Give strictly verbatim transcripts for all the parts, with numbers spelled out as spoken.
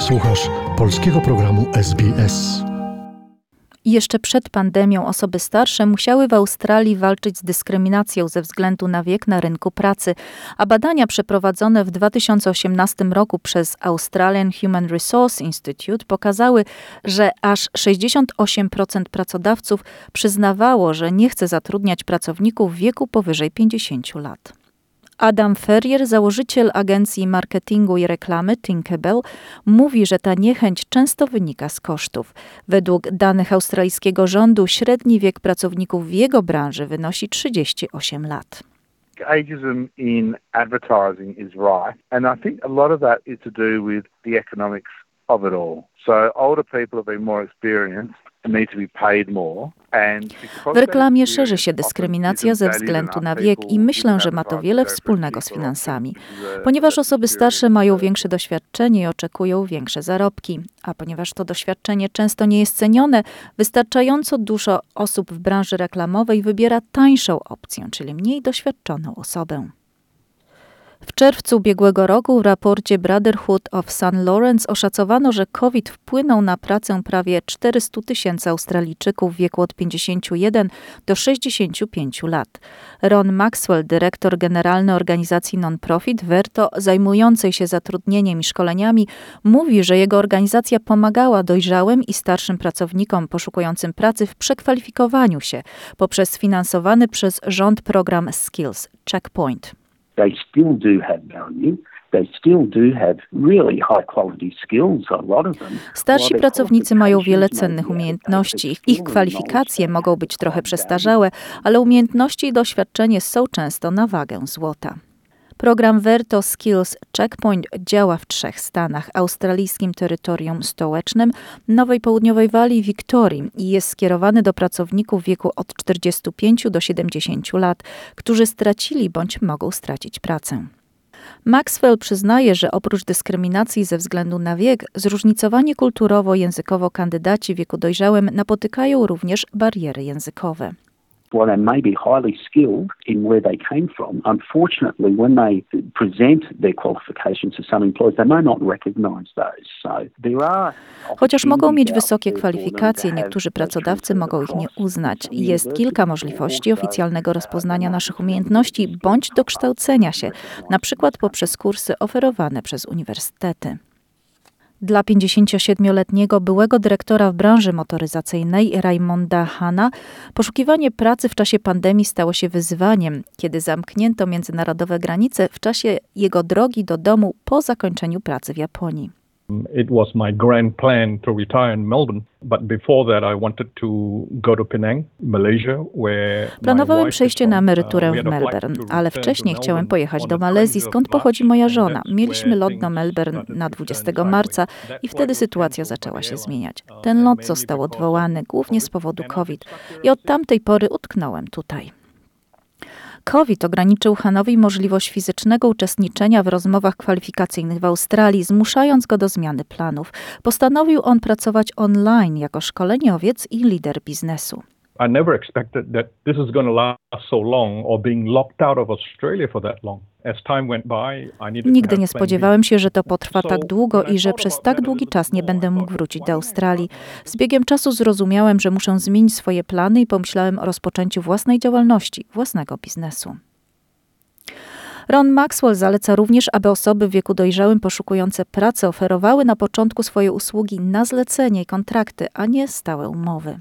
Słuchasz polskiego programu S B S. Jeszcze przed pandemią osoby starsze musiały w Australii walczyć z dyskryminacją ze względu na wiek na rynku pracy, a badania przeprowadzone w dwa tysiące osiemnastym roku przez Australian Human Resource Institute pokazały, że aż sześćdziesiąt osiem procent pracodawców przyznawało, że nie chce zatrudniać pracowników w wieku powyżej pięćdziesięciu lat. Adam Ferrier, założyciel agencji marketingu i reklamy Thinkable, mówi, że ta niechęć często wynika z kosztów. Według danych australijskiego rządu średni wiek pracowników w jego branży wynosi trzydzieści osiem lat. Ageism in advertising is right, and I think a lot of that is to do with the economics of it all. So older people have been more experienced and need to be paid more. W reklamie szerzy się dyskryminacja ze względu na wiek i myślę, że ma to wiele wspólnego z finansami. Ponieważ osoby starsze mają większe doświadczenie i oczekują większe zarobki, a ponieważ to doświadczenie często nie jest cenione, wystarczająco dużo osób w branży reklamowej wybiera tańszą opcję, czyli mniej doświadczoną osobę. W czerwcu ubiegłego roku w raporcie Brotherhood of Saint Lawrence oszacowano, że COVID wpłynął na pracę prawie czterystu tysięcy Australijczyków w wieku od pięćdziesięciu jeden do sześćdziesięciu pięciu lat. Ron Maxwell, dyrektor generalny organizacji non-profit Verto, zajmującej się zatrudnieniem i szkoleniami, mówi, że jego organizacja pomagała dojrzałym i starszym pracownikom poszukującym pracy w przekwalifikowaniu się poprzez finansowany przez rząd program Skills Checkpoint. They still do have value. They still do have really high quality skills, a lot of them. Starsi pracownicy mają wiele cennych umiejętności. Ich kwalifikacje mogą być trochę przestarzałe, ale umiejętności i doświadczenie są często na wagę złota. Program Verto Skills Checkpoint działa w trzech stanach: australijskim terytorium stołecznym, Nowej Południowej Walii i Wiktorii i jest skierowany do pracowników w wieku od czterdziestu pięciu do siedemdziesięciu lat, którzy stracili bądź mogą stracić pracę. Maxwell przyznaje, że oprócz dyskryminacji ze względu na wiek, zróżnicowanie kulturowo-językowo kandydaci w wieku dojrzałym napotykają również bariery językowe. While they may be highly skilled in where they came from, unfortunately, when they present their qualifications to some employers, they may not recognize those. So there are. Chociaż mogą mieć wysokie kwalifikacje, niektórzy pracodawcy mogą ich nie uznać. Jest kilka możliwości oficjalnego rozpoznania naszych umiejętności bądź dokształcenia się, na przykład poprzez kursy oferowane przez uniwersytety. Dla pięćdziesięciosiedmioletniego byłego dyrektora w branży motoryzacyjnej Raymonda Hanna poszukiwanie pracy w czasie pandemii stało się wyzwaniem, kiedy zamknięto międzynarodowe granice w czasie jego drogi do domu po zakończeniu pracy w Japonii. It was my grand plan to retire in Melbourne, but before that I wanted to go to Penang, Malaysia, where Planowałem przejście na emeryturę w Melbourne, ale wcześniej chciałem pojechać do Malezji, skąd pochodzi moja żona. Mieliśmy lot do Melbourne na dwudziestego marca i wtedy sytuacja zaczęła się zmieniać. Ten lot został odwołany głównie z powodu COVID i od tamtej pory utknąłem tutaj. COVID ograniczył Hanowi możliwość fizycznego uczestniczenia w rozmowach kwalifikacyjnych w Australii, zmuszając go do zmiany planów. Postanowił on pracować online jako szkoleniowiec i lider biznesu. I never expected that this is going to last so long or being locked out of Australia for that long. As time went by, I needed Nigdy nie spodziewałem się, że to potrwa tak długo i że przez tak długi czas nie będę mógł wrócić do Australii. Z biegiem czasu zrozumiałem, że muszę zmienić swoje plany i pomyślałem o rozpoczęciu własnej działalności, własnego biznesu. Ron Maxwell zaleca również, aby osoby w wieku dojrzałym poszukujące pracy oferowały na początku swoje usługi na zlecenie i kontrakty, a nie stałe umowy.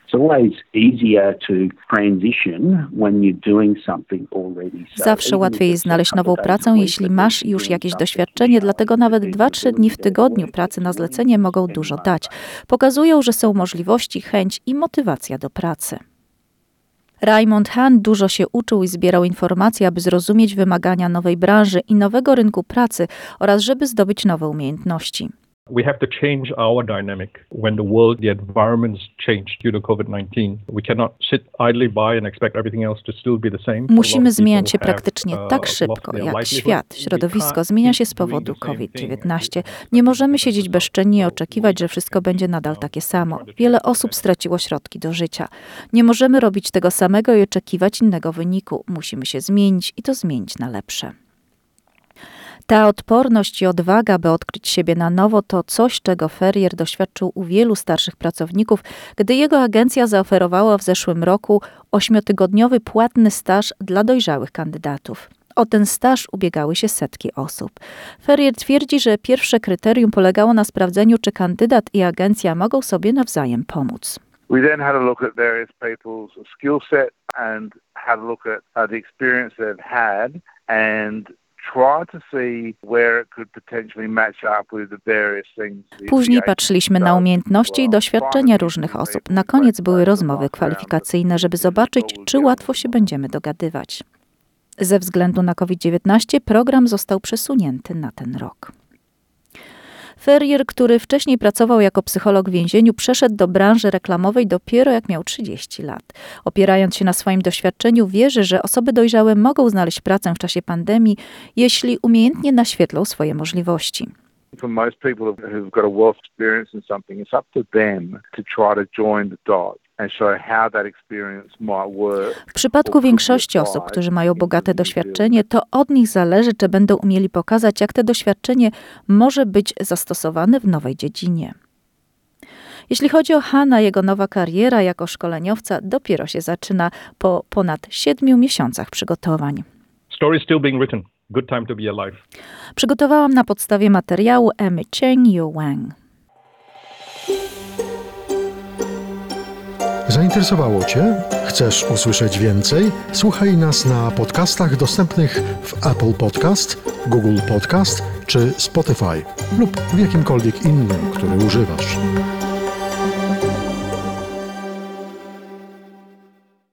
Zawsze łatwiej jest znaleźć nową pracę, jeśli masz już jakieś doświadczenie, dlatego nawet dwa trzy dni w tygodniu pracy na zlecenie mogą dużo dać. Pokazują, że są możliwości, chęć i motywacja do pracy. Raymond Hahn dużo się uczył i zbierał informacje, aby zrozumieć wymagania nowej branży i nowego rynku pracy oraz żeby zdobyć nowe umiejętności. We have to change our dynamic when the world, the environment's changed due to COVID nineteen. We cannot sit idly by and expect everything else to still be the same. Musimy zmieniać się praktycznie tak szybko, jak świat. Środowisko zmienia się z powodu COVID dziewiętnaście. Nie możemy siedzieć bezczynnie i oczekiwać, że wszystko będzie nadal takie samo. Wiele osób straciło środki do życia. Nie możemy robić tego samego i oczekiwać innego wyniku. Musimy się zmienić i to zmienić na lepsze. Ta odporność i odwaga, by odkryć siebie na nowo, to coś, czego Ferrier doświadczył u wielu starszych pracowników, gdy jego agencja zaoferowała w zeszłym roku ośmiotygodniowy płatny staż dla dojrzałych kandydatów. O ten staż ubiegały się setki osób. Ferrier twierdzi, że pierwsze kryterium polegało na sprawdzeniu, czy kandydat i agencja mogą sobie nawzajem pomóc. We then had a look at various people's skill set and had a look at uh, the experience they've had and try to see where it could potentially match up with the various things. Później patrzyliśmy na umiejętności i doświadczenia różnych osób. Na koniec były rozmowy kwalifikacyjne, żeby zobaczyć, czy łatwo się będziemy dogadywać. Ze względu na COVID dziewiętnaście program został przesunięty na ten rok. Ferrier, który wcześniej pracował jako psycholog w więzieniu, przeszedł do branży reklamowej dopiero jak miał trzydzieści lat. Opierając się na swoim doświadczeniu, wierzy, że osoby dojrzałe mogą znaleźć pracę w czasie pandemii, jeśli umiejętnie naświetlą swoje możliwości. For most people who've got a wealth experience in something, it's up to them to try to join the dots and show how that experience might work. W przypadku większości osób, którzy mają bogate doświadczenie, to od nich zależy, czy będą umieli pokazać, jak to doświadczenie może być zastosowane w nowej dziedzinie. Jeśli chodzi o Hana, jego nowa kariera jako szkoleniowca dopiero się zaczyna po ponad siedmiu miesiącach przygotowań. Story still being written. Good time to be alive. Przygotowałam na podstawie materiału Emmy Cheng Yu Wang. Zainteresowało Cię? Chcesz usłyszeć więcej? Słuchaj nas na podcastach dostępnych w Apple Podcast, Google Podcast czy Spotify lub w jakimkolwiek innym, który używasz.